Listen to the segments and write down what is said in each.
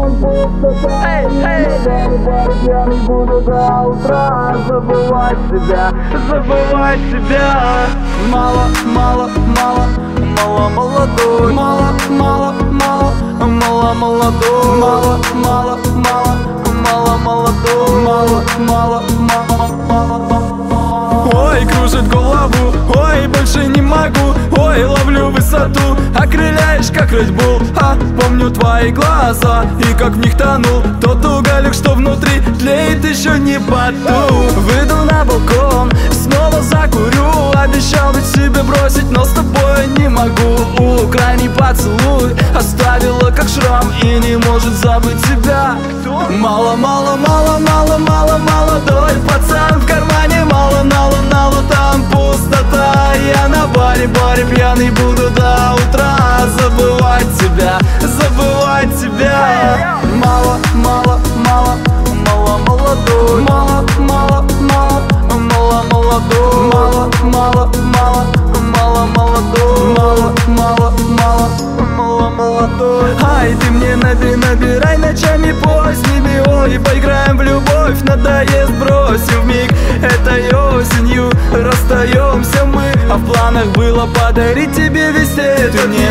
Эй, эй, я не буду до утра забывать тебя, забывать тебя. Мало, мало, мало, мало молодой, мало, мало, мало, мало молодой, мало, мало, мало, мало молодой, мало, мало, мало, мало. Ой, кружит голову, ой, больше не могу, ой, ловлю высоту, окрыляешь, как Red Bull. Помню твои глаза и как в них тонул тот уголек, что внутри тлеет, еще не потух. Выйду на балкон, снова закурю, обещал ведь себе бросить, но с тобой не могу. Крайний поцелуй оставила как шрам и не может забыть тебя. Мало, мало, мало, мало, мало, молодой пацан в кармане, мало, мало, мало, там пустота. Я на баре, баре пьяный буду до утра забывать тебя, забывать тебя. Мало, мало, мало, мало молодой, мало, мало, мало, мало молодой, мало, мало, мало, мало молодой, мало, мало, мало, мало молодой. Ай, ты мне набирай ночами поздними, ой, поиграем в любовь, надоест, бросим вмиг. Этой осенью расстаемся мы, а в планах было подарить тебе весь этот. Ты мне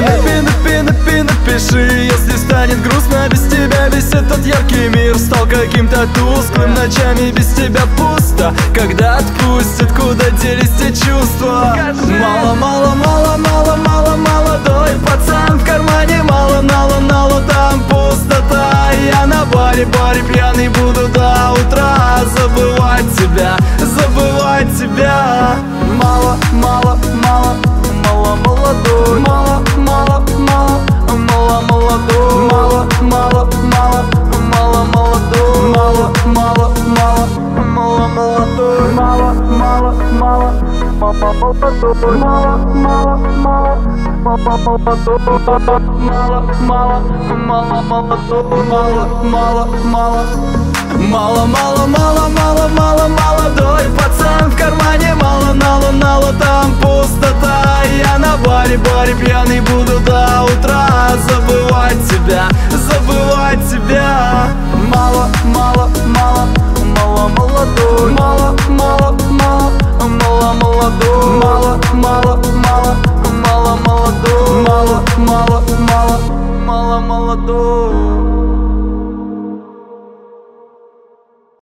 напиши, если станет грустно без тебя. Весь этот яркий мир стал каким-то тусклым, ночами без тебя пусто. Когда отпустят, куда делись те чувства? Мало, мало, мало, мало, мало, молодой пацан в кармане, мало, мало, мало, там пустота. Я на баре, баре пьяный буду до утра забывать тебя, забывать тебя. Мало, мало, мало, мало молодой, мало, мало, мало, мало молодой, мало, мало, мало, мало молодой, мало, мало, мало, мало молодой, мало, мало, мало, мало молодой, мало, мало, мало, мало молодой, мало, мало, мало молодой, мало, мало, мало. Мало, мало, мало, мало, мало молодой пацан в кармане, мало, мало, мало, там пустота. Я на баре, баре пьяный буду до утра забывать тебя, забывать тебя. Мало, мало,